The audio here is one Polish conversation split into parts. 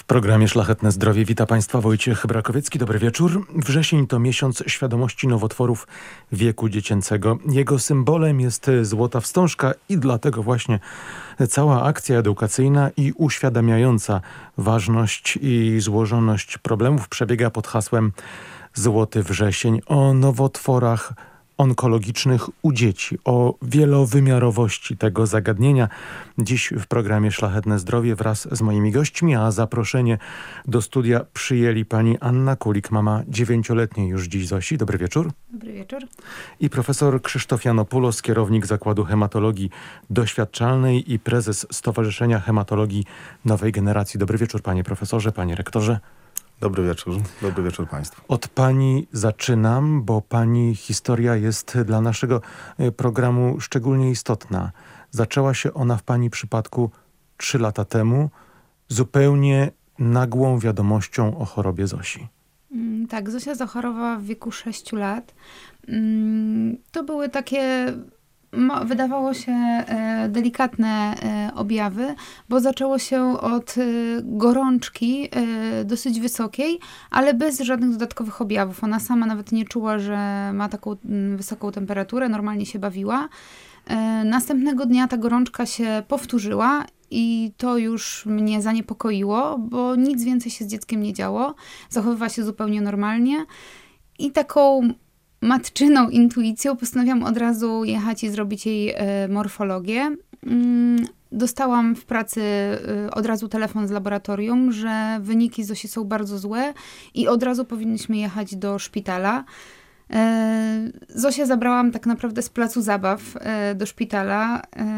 W programie Szlachetne Zdrowie wita Państwa Wojciech Brakowiecki. Dobry wieczór. Wrzesień to miesiąc świadomości nowotworów wieku dziecięcego. Jego symbolem jest złota wstążka i dlatego właśnie cała akcja edukacyjna i uświadamiająca ważność i złożoność problemów przebiega pod hasłem Złoty Wrzesień. O nowotworach onkologicznych u dzieci, o wielowymiarowości tego zagadnienia. Dziś w programie Szlachetne Zdrowie wraz z moimi gośćmi, a zaproszenie do studia przyjęli pani Anna Kulik, mama 9-letniej już dziś Zosi. Dobry wieczór. Dobry wieczór. I profesor Krzysztof Janopoulos, kierownik Zakładu Hematologii Doświadczalnej i prezes Stowarzyszenia Hematologii Nowej Generacji. Dobry wieczór, panie profesorze, panie rektorze. Dobry wieczór Państwu. Od pani zaczynam, bo pani historia jest dla naszego programu szczególnie istotna. Zaczęła się ona w pani przypadku 3 lata temu, zupełnie nagłą wiadomością o chorobie Zosi. Tak, Zosia zachorowała w wieku 6 lat. To były takie, wydawało się, delikatne objawy, bo zaczęło się od gorączki dosyć wysokiej, ale bez żadnych dodatkowych objawów. Ona sama nawet nie czuła, że ma taką wysoką temperaturę, normalnie się bawiła. Następnego dnia ta gorączka się powtórzyła i to już mnie zaniepokoiło, bo nic więcej się z dzieckiem nie działo. Zachowywała się zupełnie normalnie i taką matczyną intuicją postanowiłam od razu jechać i zrobić jej morfologię. Dostałam w pracy od razu telefon z laboratorium, że wyniki Zosi są bardzo złe i od razu powinniśmy jechać do szpitala. Zosię zabrałam tak naprawdę z placu zabaw do szpitala,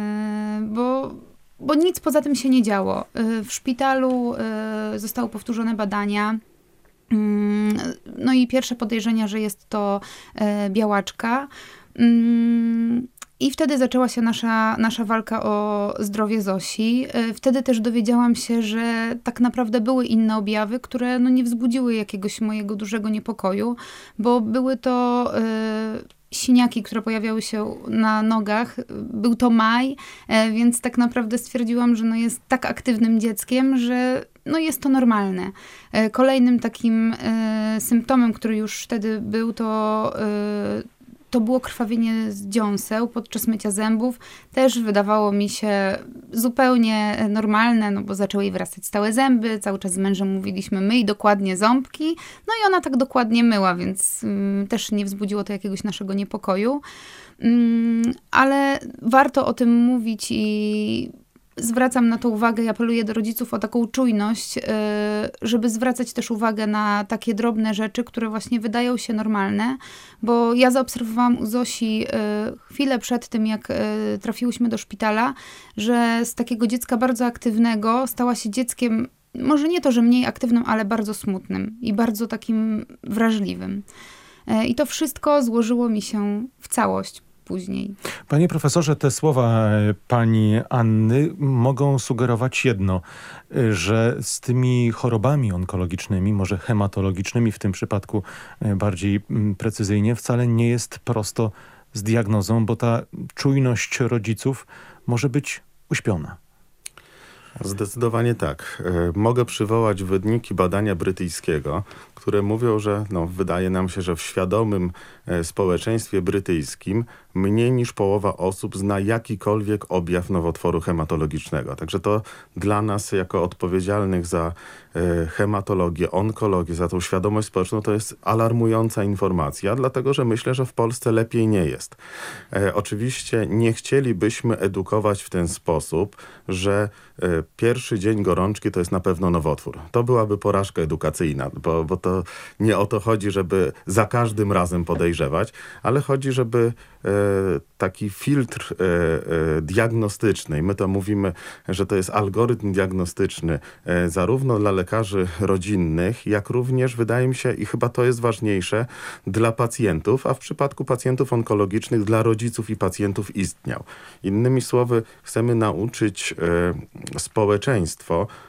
bo nic poza tym się nie działo. W szpitalu zostały powtórzone badania. No i pierwsze podejrzenia, że jest to białaczka. I wtedy zaczęła się nasza walka o zdrowie Zosi. Wtedy też dowiedziałam się, że tak naprawdę były inne objawy, które nie wzbudziły jakiegoś mojego dużego niepokoju, bo były to siniaki, które pojawiały się na nogach. Był to maj, więc tak naprawdę stwierdziłam, że jest tak aktywnym dzieckiem, że jest to normalne. Kolejnym takim symptomem, który już wtedy był, to było krwawienie z dziąseł podczas mycia zębów. Też wydawało mi się zupełnie normalne, bo zaczęły jej wyrastać stałe zęby. Cały czas z mężem mówiliśmy, myj dokładnie ząbki. I ona tak dokładnie myła, więc też nie wzbudziło to jakiegoś naszego niepokoju. Ale warto o tym mówić i zwracam na to uwagę i apeluję do rodziców o taką czujność, żeby zwracać też uwagę na takie drobne rzeczy, które właśnie wydają się normalne, bo ja zaobserwowałam u Zosi chwilę przed tym, jak trafiłyśmy do szpitala, że z takiego dziecka bardzo aktywnego stała się dzieckiem, może nie to, że mniej aktywnym, ale bardzo smutnym i bardzo takim wrażliwym. I to wszystko złożyło mi się w całość później. Panie profesorze, te słowa pani Anny mogą sugerować jedno, że z tymi chorobami onkologicznymi, może hematologicznymi w tym przypadku bardziej precyzyjnie, wcale nie jest prosto z diagnozą, bo ta czujność rodziców może być uśpiona. Zdecydowanie tak. Mogę przywołać wyniki badania brytyjskiego, które mówią, że wydaje nam się, że w świadomym społeczeństwie brytyjskim mniej niż połowa osób zna jakikolwiek objaw nowotworu hematologicznego. Także to dla nas, jako odpowiedzialnych za hematologię, onkologię, za tą świadomość społeczną, to jest alarmująca informacja, dlatego że myślę, że w Polsce lepiej nie jest. Oczywiście nie chcielibyśmy edukować w ten sposób, że pierwszy dzień gorączki to jest na pewno nowotwór. To byłaby porażka edukacyjna, bo to nie o to chodzi, żeby za każdym razem podejrzewać, ale chodzi, żeby taki filtr diagnostyczny, my to mówimy, że to jest algorytm diagnostyczny zarówno dla lekarzy rodzinnych, jak również, wydaje mi się, i chyba to jest ważniejsze, dla pacjentów, a w przypadku pacjentów onkologicznych dla rodziców i pacjentów istniał. Innymi słowy, chcemy nauczyć społeczeństwo,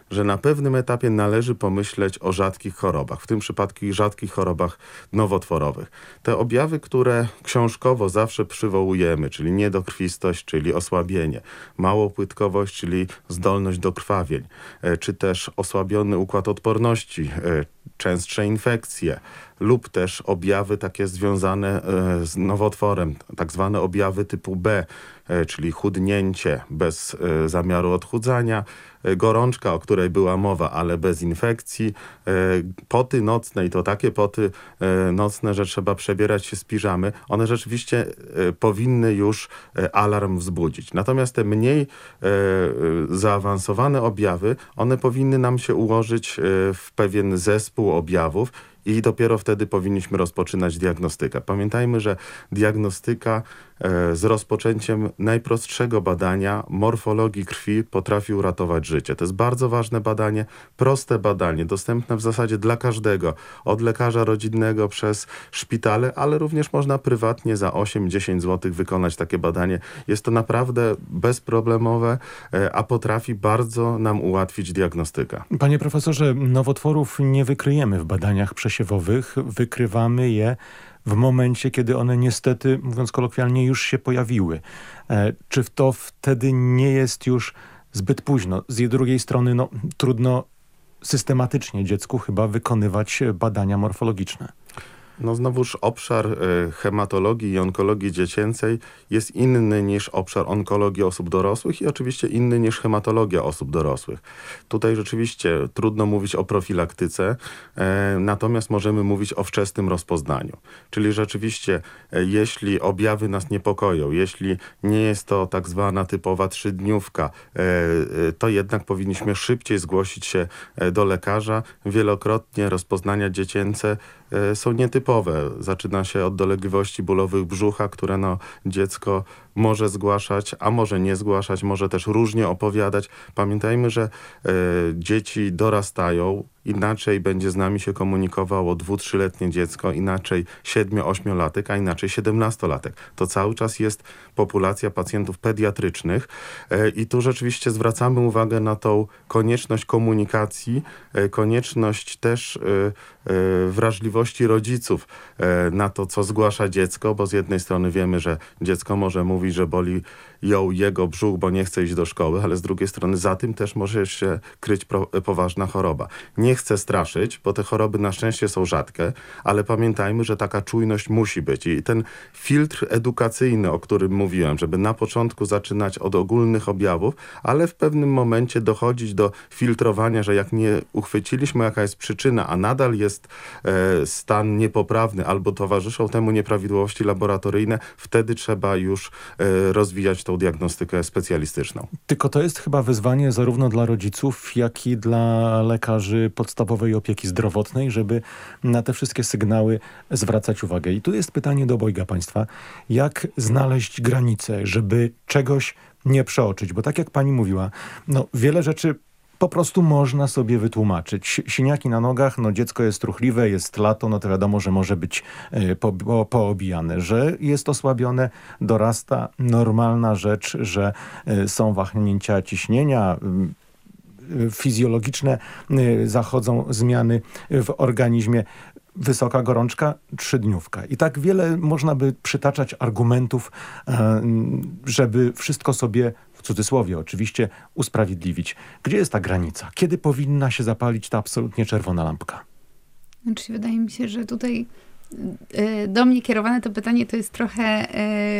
że na pewnym etapie należy pomyśleć o rzadkich chorobach, w tym przypadku i rzadkich chorobach nowotworowych. Te objawy, które książkowo zawsze przywołujemy, czyli niedokrwistość, czyli osłabienie, małopłytkowość, czyli zdolność do krwawień, czy też osłabiony układ odporności, częstsze infekcje lub też objawy takie związane z nowotworem, tak zwane objawy typu B, czyli chudnięcie bez zamiaru odchudzania, gorączka, o której była mowa, ale bez infekcji, poty nocne i to takie poty nocne, że trzeba przebierać się z piżamy, one rzeczywiście powinny już alarm wzbudzić. Natomiast te mniej zaawansowane objawy, one powinny nam się ułożyć w pewien zespół objawów i dopiero wtedy powinniśmy rozpoczynać diagnostykę. Pamiętajmy, że diagnostyka z rozpoczęciem najprostszego badania morfologii krwi potrafi uratować życie. To jest bardzo ważne badanie, proste badanie, dostępne w zasadzie dla każdego, od lekarza rodzinnego przez szpitale, ale również można prywatnie za 8-10 zł wykonać takie badanie. Jest to naprawdę bezproblemowe, a potrafi bardzo nam ułatwić diagnostykę. Panie profesorze, nowotworów nie wykryjemy w badaniach przesiewowych, wykrywamy je w momencie, kiedy one niestety, mówiąc kolokwialnie, już się pojawiły. Czy to wtedy nie jest już zbyt późno? Z drugiej strony, trudno systematycznie dziecku chyba wykonywać badania morfologiczne. No znowuż obszar hematologii i onkologii dziecięcej jest inny niż obszar onkologii osób dorosłych i oczywiście inny niż hematologia osób dorosłych. Tutaj rzeczywiście trudno mówić o profilaktyce, natomiast możemy mówić o wczesnym rozpoznaniu. Czyli rzeczywiście, jeśli objawy nas niepokoją, jeśli nie jest to tak zwana typowa 3-dniówka, to jednak powinniśmy szybciej zgłosić się do lekarza. Wielokrotnie rozpoznania dziecięce są nietypowe. Zaczyna się od dolegliwości bólowych brzucha, które dziecko może zgłaszać, a może nie zgłaszać, może też różnie opowiadać. Pamiętajmy, że dzieci dorastają, inaczej będzie z nami się komunikowało 2-3-letnie dziecko, inaczej 7-8-latek, a inaczej 17-latek. To cały czas jest populacja pacjentów pediatrycznych i tu rzeczywiście zwracamy uwagę na tą konieczność komunikacji, konieczność też wrażliwości rodziców na to, co zgłasza dziecko, bo z jednej strony wiemy, że dziecko może mówić, że boli jego brzuch, bo nie chce iść do szkoły, ale z drugiej strony za tym też może się kryć poważna choroba. Nie chcę straszyć, bo te choroby na szczęście są rzadkie, ale pamiętajmy, że taka czujność musi być. I ten filtr edukacyjny, o którym mówiłem, żeby na początku zaczynać od ogólnych objawów, ale w pewnym momencie dochodzić do filtrowania, że jak nie uchwyciliśmy, jaka jest przyczyna, a nadal jest stan niepoprawny albo towarzyszą temu nieprawidłowości laboratoryjne, wtedy trzeba już rozwijać tą diagnostykę specjalistyczną. Tylko to jest chyba wyzwanie zarówno dla rodziców, jak i dla lekarzy podstawowej opieki zdrowotnej, żeby na te wszystkie sygnały zwracać uwagę. I tu jest pytanie do obojga państwa. Jak znaleźć granicę, żeby czegoś nie przeoczyć? Bo tak jak pani mówiła, wiele rzeczy po prostu można sobie wytłumaczyć. Siniaki na nogach, dziecko jest ruchliwe, jest lato, to wiadomo, że może być poobijane, że jest osłabione, dorasta, normalna rzecz, że są wahnięcia ciśnienia, fizjologiczne, zachodzą zmiany w organizmie. Wysoka gorączka, 3-dniówka. I tak wiele można by przytaczać argumentów, żeby wszystko sobie, w cudzysłowie oczywiście, usprawiedliwić. Gdzie jest ta granica? Kiedy powinna się zapalić ta absolutnie czerwona lampka? Znaczy, wydaje mi się, że tutaj do mnie kierowane to pytanie to jest trochę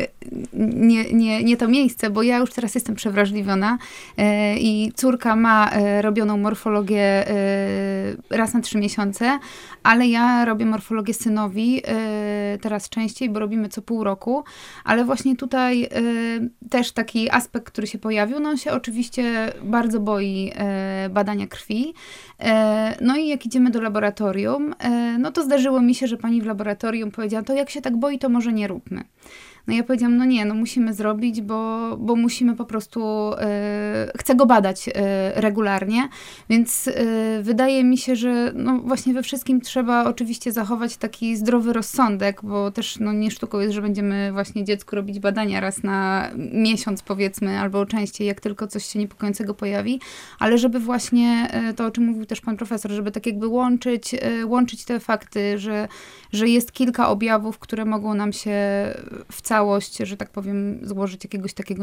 nie to miejsce, bo ja już teraz jestem przewrażliwiona i córka ma robioną morfologię raz na 3 miesiące, ale ja robię morfologię synowi teraz częściej, bo robimy co pół roku, ale właśnie tutaj też taki aspekt, który się pojawił, on się oczywiście bardzo boi badania krwi. No i jak idziemy do laboratorium, to zdarzyło mi się, że pani w laboratorium powiedziała, to jak się tak boi, to może nie róbmy. No ja powiedziałam, no nie, no musimy zrobić, bo musimy po prostu, chcę go badać regularnie, więc wydaje mi się, że no właśnie we wszystkim trzeba oczywiście zachować taki zdrowy rozsądek, bo też no nie sztuką jest, że będziemy właśnie dziecku robić badania raz na miesiąc powiedzmy, albo częściej, jak tylko coś się niepokojącego pojawi, ale żeby właśnie to, o czym mówił też pan profesor, żeby tak jakby łączyć te fakty, że jest kilka objawów, które mogą nam się w całość, że tak powiem, złożyć jakiegoś takiego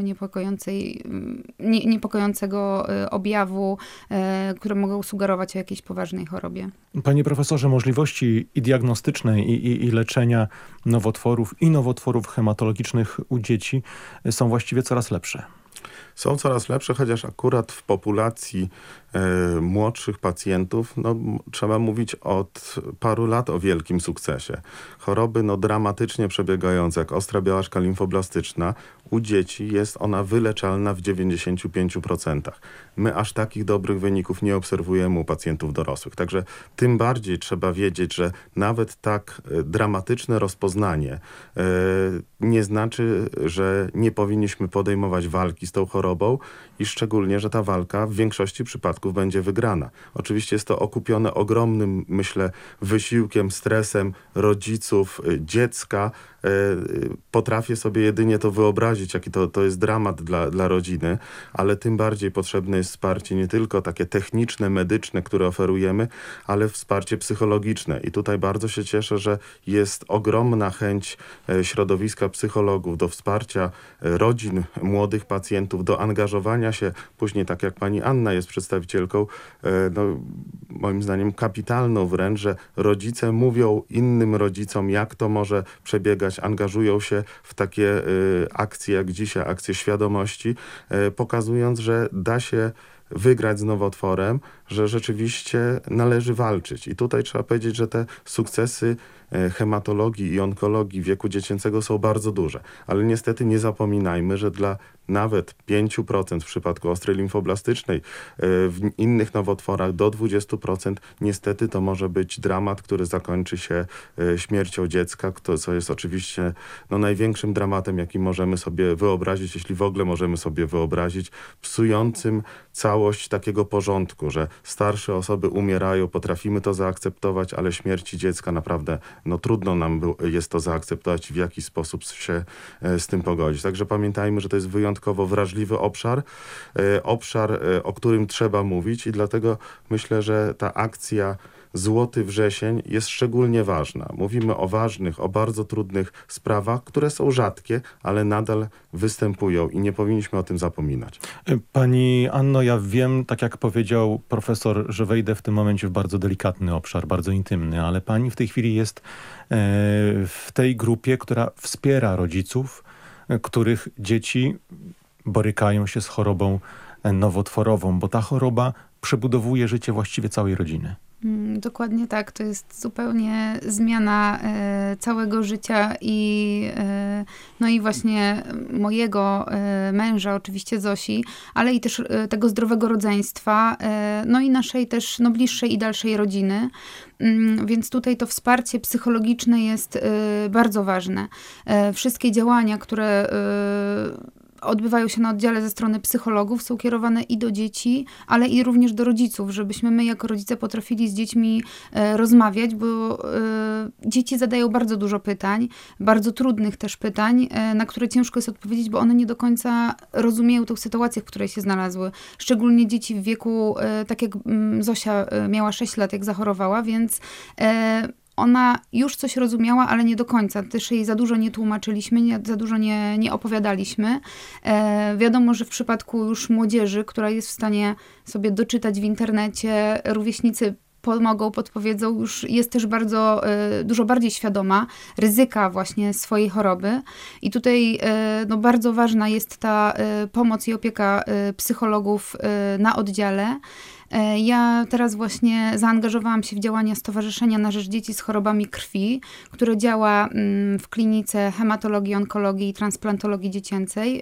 niepokojącego objawu, które mogą sugerować o jakiejś poważnej chorobie. Panie profesorze, możliwości i diagnostyczne, i leczenia nowotworów hematologicznych u dzieci są właściwie coraz lepsze. Są coraz lepsze, chociaż akurat w populacji młodszych pacjentów trzeba mówić od paru lat o wielkim sukcesie. Choroby dramatycznie przebiegające, jak ostra białaczka limfoblastyczna, u dzieci jest ona wyleczalna w 95%. My aż takich dobrych wyników nie obserwujemy u pacjentów dorosłych. Także tym bardziej trzeba wiedzieć, że nawet tak dramatyczne rozpoznanie nie znaczy, że nie powinniśmy podejmować walki z tą chorobą i szczególnie, że ta walka w większości przypadków będzie wygrana. Oczywiście jest to okupione ogromnym, myślę, wysiłkiem, stresem rodziców, dziecka. Potrafię sobie jedynie to wyobrazić, jaki to jest dramat dla rodziny, ale tym bardziej potrzebne jest wsparcie nie tylko takie techniczne, medyczne, które oferujemy, ale wsparcie psychologiczne. I tutaj bardzo się cieszę, że jest ogromna chęć środowiska psychologów do wsparcia rodzin, młodych pacjentów, do angażowania się. Później, tak jak pani Anna jest przedstawicielką, moim zdaniem kapitalną wręcz, że rodzice mówią innym rodzicom, jak to może przebiegać, angażują się w takie akcje jak dzisiaj, akcje świadomości, pokazując, że da się wygrać z nowotworem, że rzeczywiście należy walczyć. I tutaj trzeba powiedzieć, że te sukcesy hematologii i onkologii wieku dziecięcego są bardzo duże. Ale niestety nie zapominajmy, że dla nawet 5% w przypadku ostrej limfoblastycznej, w innych nowotworach do 20% niestety to może być dramat, który zakończy się śmiercią dziecka, co jest oczywiście największym dramatem, jaki możemy sobie wyobrazić, jeśli w ogóle możemy sobie wyobrazić, psującym całość takiego porządku, że starsze osoby umierają, potrafimy to zaakceptować, ale śmierci dziecka naprawdę trudno nam jest to zaakceptować i w jaki sposób się z tym pogodzić. Także pamiętajmy, że to jest wyjątkowo wrażliwy obszar, o którym trzeba mówić i dlatego myślę, że ta akcja Złoty Wrzesień jest szczególnie ważna. Mówimy o ważnych, o bardzo trudnych sprawach, które są rzadkie, ale nadal występują i nie powinniśmy o tym zapominać. Pani Anno, ja wiem, tak jak powiedział profesor, że wejdę w tym momencie w bardzo delikatny obszar, bardzo intymny, ale pani w tej chwili jest w tej grupie, która wspiera rodziców, których dzieci borykają się z chorobą nowotworową, bo ta choroba przebudowuje życie właściwie całej rodziny. Dokładnie tak. To jest zupełnie zmiana całego życia i właśnie mojego męża, oczywiście Zosi, ale i też tego zdrowego rodzeństwa, i naszej też bliższej i dalszej rodziny. Więc tutaj to wsparcie psychologiczne jest bardzo ważne. Wszystkie działania, które odbywają się na oddziale ze strony psychologów, są kierowane i do dzieci, ale i również do rodziców, żebyśmy my jako rodzice potrafili z dziećmi rozmawiać, bo dzieci zadają bardzo dużo pytań, bardzo trudnych też pytań, na które ciężko jest odpowiedzieć, bo one nie do końca rozumieją tę sytuację, w której się znalazły. Szczególnie dzieci w wieku, tak jak Zosia miała 6 lat, jak zachorowała, więc ona już coś rozumiała, ale nie do końca. Też jej za dużo nie tłumaczyliśmy, za dużo nie opowiadaliśmy. Wiadomo, że w przypadku już młodzieży, która jest w stanie sobie doczytać w internecie, rówieśnicy pomogą, podpowiedzą, już jest też bardzo, dużo bardziej świadoma ryzyka właśnie swojej choroby. I tutaj bardzo ważna jest ta pomoc i opieka psychologów na oddziale. Ja teraz właśnie zaangażowałam się w działania Stowarzyszenia na Rzecz Dzieci z Chorobami Krwi, które działa w klinice hematologii, onkologii i transplantologii dziecięcej.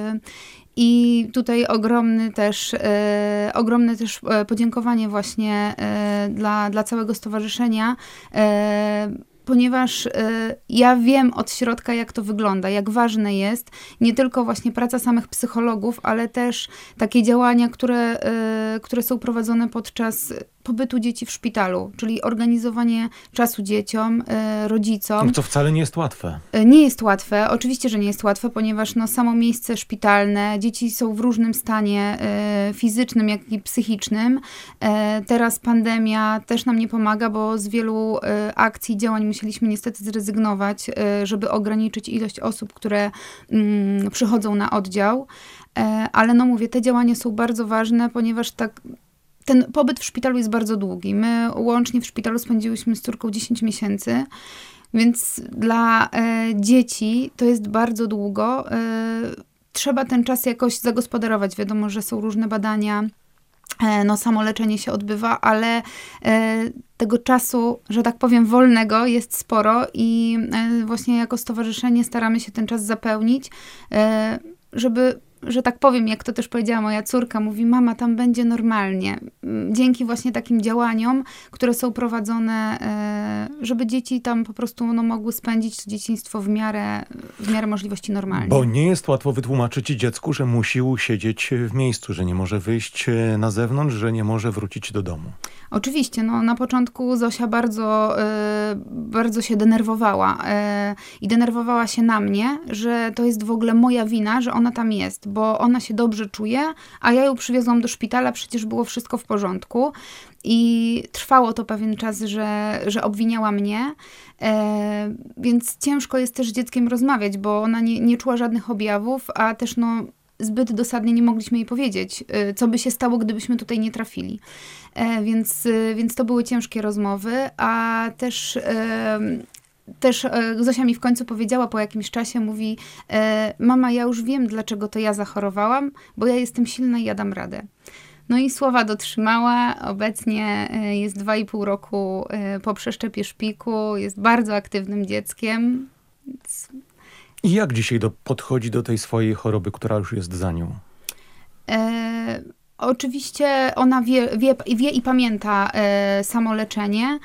I tutaj ogromne też podziękowanie właśnie dla całego stowarzyszenia. ponieważ ja wiem od środka, jak to wygląda, jak ważne jest nie tylko właśnie praca samych psychologów, ale też takie działania, które są prowadzone podczas pobytu dzieci w szpitalu, czyli organizowanie czasu dzieciom, rodzicom. Co wcale nie jest łatwe. Nie jest łatwe, oczywiście, że nie jest łatwe, ponieważ samo miejsce szpitalne, dzieci są w różnym stanie fizycznym, jak i psychicznym. Teraz pandemia też nam nie pomaga, bo z wielu akcji, działań musieliśmy niestety zrezygnować, żeby ograniczyć ilość osób, które przychodzą na oddział. Ale no mówię, te działania są bardzo ważne, ponieważ ten pobyt w szpitalu jest bardzo długi. My łącznie w szpitalu spędziłyśmy z córką 10 miesięcy, więc dla dzieci to jest bardzo długo. Trzeba ten czas jakoś zagospodarować. Wiadomo, że są różne badania, samo leczenie się odbywa, ale tego czasu, że tak powiem, wolnego jest sporo i właśnie jako stowarzyszenie staramy się ten czas zapełnić, żeby, że tak powiem, jak to też powiedziała moja córka, mówi, mama, tam będzie normalnie. Dzięki właśnie takim działaniom, które są prowadzone, żeby dzieci tam po prostu mogły spędzić to dzieciństwo w miarę możliwości normalnie. Bo nie jest łatwo wytłumaczyć dziecku, że musi siedzieć w miejscu, że nie może wyjść na zewnątrz, że nie może wrócić do domu. Oczywiście, na początku Zosia bardzo się denerwowała i denerwowała się na mnie, że to jest w ogóle moja wina, że ona tam jest, bo ona się dobrze czuje, a ja ją przywiozłam do szpitala, przecież było wszystko w porządku. I trwało to pewien czas, że obwiniała mnie, więc ciężko jest też z dzieckiem rozmawiać, bo ona nie czuła żadnych objawów, a też zbyt dosadnie nie mogliśmy jej powiedzieć, co by się stało, gdybyśmy tutaj nie trafili. Więc to były ciężkie rozmowy, a też Zosia mi w końcu powiedziała po jakimś czasie, mówi, mama, ja już wiem, dlaczego to ja zachorowałam, bo ja jestem silna i ja dam radę. No i słowa dotrzymała. Obecnie jest 2,5 roku po przeszczepie szpiku, jest bardzo aktywnym dzieckiem. Więc... I jak dzisiaj podchodzi do tej swojej choroby, która już jest za nią? Oczywiście ona wie i pamięta samoleczenie.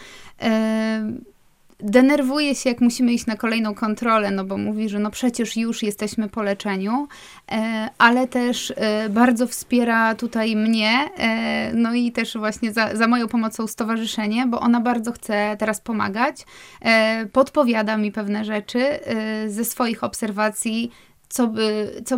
Denerwuje się, jak musimy iść na kolejną kontrolę, bo mówi, że przecież już jesteśmy po leczeniu, ale też bardzo wspiera tutaj mnie, i też właśnie za moją pomocą stowarzyszenie, bo ona bardzo chce teraz pomagać, podpowiada mi pewne rzeczy ze swoich obserwacji, co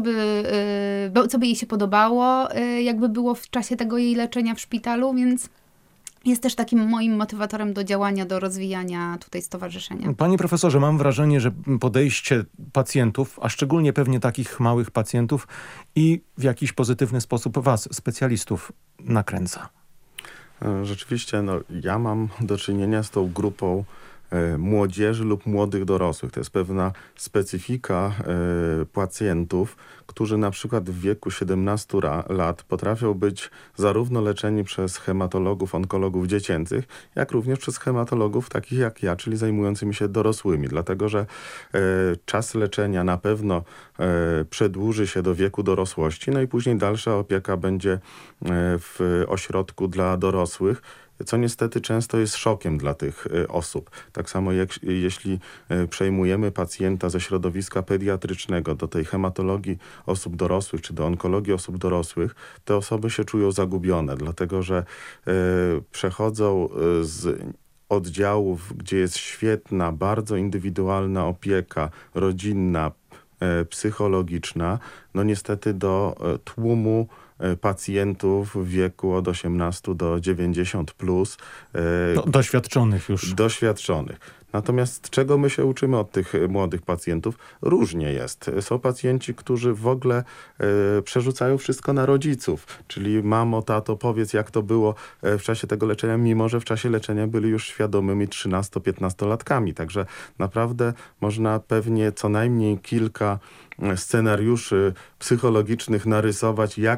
by jej się podobało, jakby było w czasie tego jej leczenia w szpitalu, więc jest też takim moim motywatorem do działania, do rozwijania tutaj stowarzyszenia. Panie profesorze, mam wrażenie, że podejście pacjentów, a szczególnie pewnie takich małych pacjentów i w jakiś pozytywny sposób was, specjalistów, nakręca. Rzeczywiście, ja mam do czynienia z tą grupą młodzieży lub młodych dorosłych. To jest pewna specyfika pacjentów, którzy na przykład w wieku 17 lat potrafią być zarówno leczeni przez hematologów, onkologów dziecięcych, jak również przez hematologów takich jak ja, czyli zajmującymi się dorosłymi. Dlatego, że czas leczenia na pewno przedłuży się do wieku dorosłości, i później dalsza opieka będzie w ośrodku dla dorosłych, co niestety często jest szokiem dla tych osób. Tak samo jeśli przejmujemy pacjenta ze środowiska pediatrycznego do tej hematologii osób dorosłych, czy do onkologii osób dorosłych, te osoby się czują zagubione, dlatego że przechodzą z oddziałów, gdzie jest świetna, bardzo indywidualna opieka rodzinna, psychologiczna, niestety do tłumu pacjentów w wieku od 18 do 90 plus. Doświadczonych już. Doświadczonych. Natomiast czego my się uczymy od tych młodych pacjentów? Różnie jest. Są pacjenci, którzy w ogóle przerzucają wszystko na rodziców. Czyli mamo, tato, powiedz jak to było w czasie tego leczenia, mimo że w czasie leczenia byli już świadomymi 13-15-latkami. Także naprawdę można pewnie co najmniej kilka scenariuszy psychologicznych narysować, jak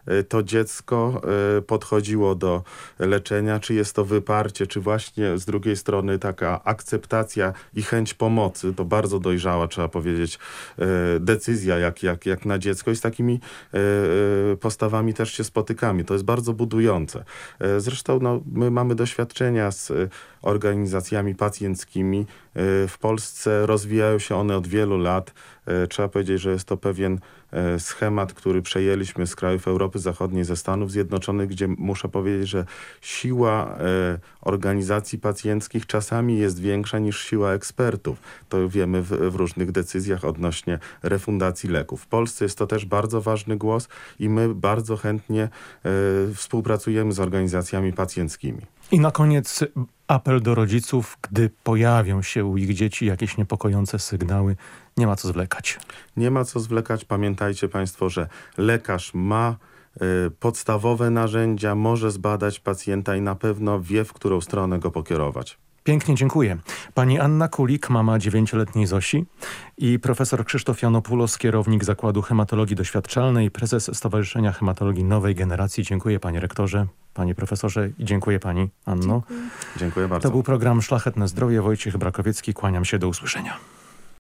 to dziecko podchodziło do leczenia, czy jest to wyparcie, czy właśnie z drugiej strony taka akceptacja i chęć pomocy, to bardzo dojrzała, trzeba powiedzieć, decyzja jak na dziecko i z takimi postawami też się spotykamy. To jest bardzo budujące. Zresztą my mamy doświadczenia z organizacjami pacjenckimi. W Polsce rozwijają się one od wielu lat. Trzeba powiedzieć, że jest to pewien schemat, który przejęliśmy z krajów Europy Zachodniej, ze Stanów Zjednoczonych, gdzie muszę powiedzieć, że siła organizacji pacjenckich czasami jest większa niż siła ekspertów. To wiemy w różnych decyzjach odnośnie refundacji leków. W Polsce jest to też bardzo ważny głos i my bardzo chętnie współpracujemy z organizacjami pacjenckimi. I na koniec apel do rodziców, gdy pojawią się u ich dzieci jakieś niepokojące sygnały, nie ma co zwlekać. Nie ma co zwlekać. Pamiętajcie Państwo, że lekarz ma podstawowe narzędzia, może zbadać pacjenta i na pewno wie, w którą stronę go pokierować. Pięknie dziękuję. Pani Anna Kulik, mama 9-letniej Zosi, i profesor Krzysztof Janopoulos, kierownik Zakładu Hematologii Doświadczalnej, prezes Stowarzyszenia Hematologii Nowej Generacji. Dziękuję panie rektorze, panie profesorze i dziękuję pani Anno. Dziękuję. Dziękuję bardzo. To był program Szlachetne Zdrowie. Wojciech Brakowiecki, kłaniam się, do usłyszenia.